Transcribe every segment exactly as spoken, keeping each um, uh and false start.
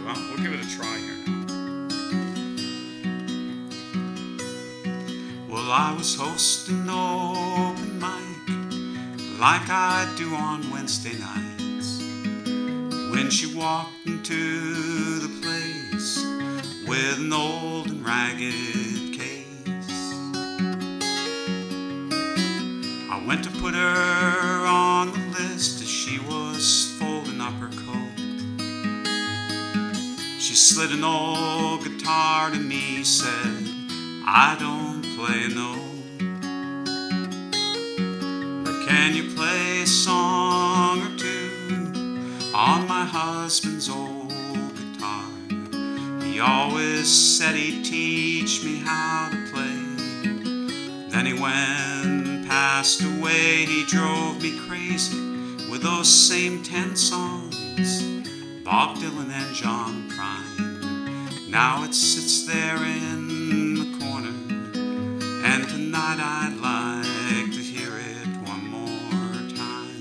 Well, we'll give it a try here now. Well, I was hosting open mic like I do on Wednesday nights, when she walked into the place with an old and ragged case. I went to put her on the list as she was folding up her coat. She slid an old guitar to me, said, I don't play a note, but can you play a song or two on my husband's old guitar? He always said he'd teach me how to play. Then he went and passed away. He drove me crazy with those same ten songs, Bob Dylan and John Prine. Now it sits there in the corner, and tonight I'd like to hear it one more time.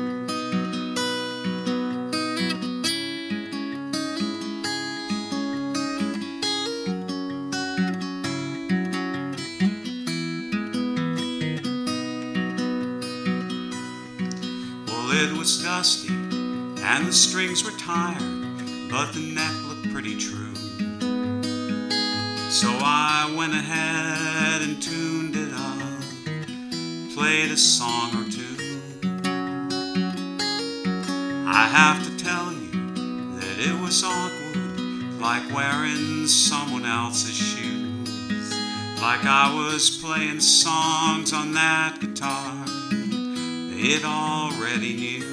Well, it was dusty and the strings were tired, but the neck looked pretty true. So I went ahead and tuned it up, played a song or two. I have to tell you that it was awkward, like wearing someone else's shoes, like I was playing songs on that guitar it already knew.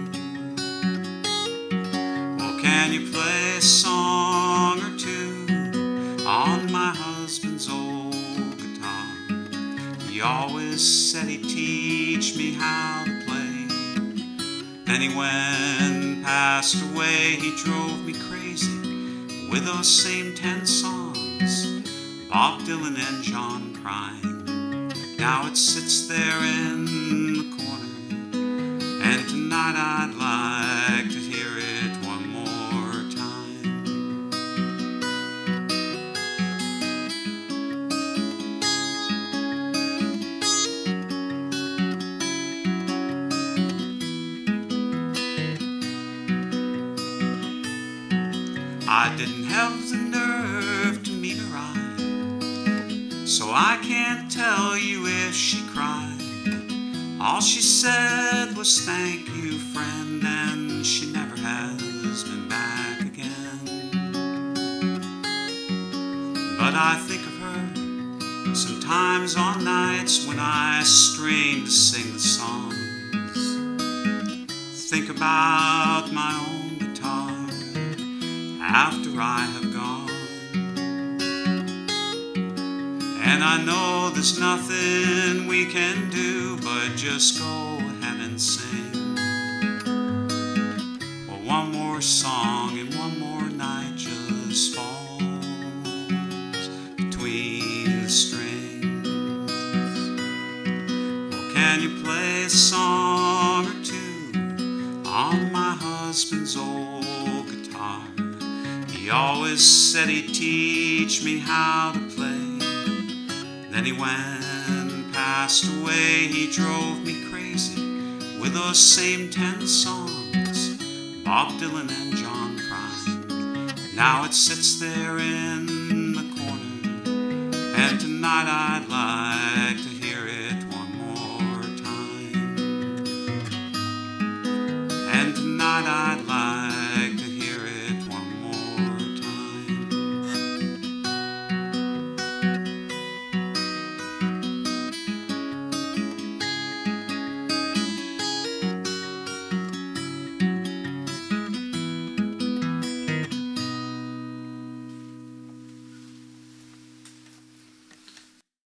Well, can you play a song or two on my husband's old guitar? He always said he'd teach me how to play. Then he went and passed away. He drove me crazy with those same ten songs, Bob Dylan and John Prine. Now it sits there in the corner, and tonight I'd like to hear it one more time. I didn't have the nerve to meet her eye, so I can't tell you if she cried. All she said was thank you, friend, and she never has been back again. But I think of her sometimes on nights when I strain to sing the songs. Think about my own guitar after I have gone, and I know there's nothing we can do but just go ahead and sing. Well, one more song and one more night just falls between the strings. Well, can you play a song or two on my husband's old guitar? He always said he'd teach me how to play. Then he went and passed away. He drove me crazy with those same ten songs, Bob Dylan and John Prine. Now it sits there in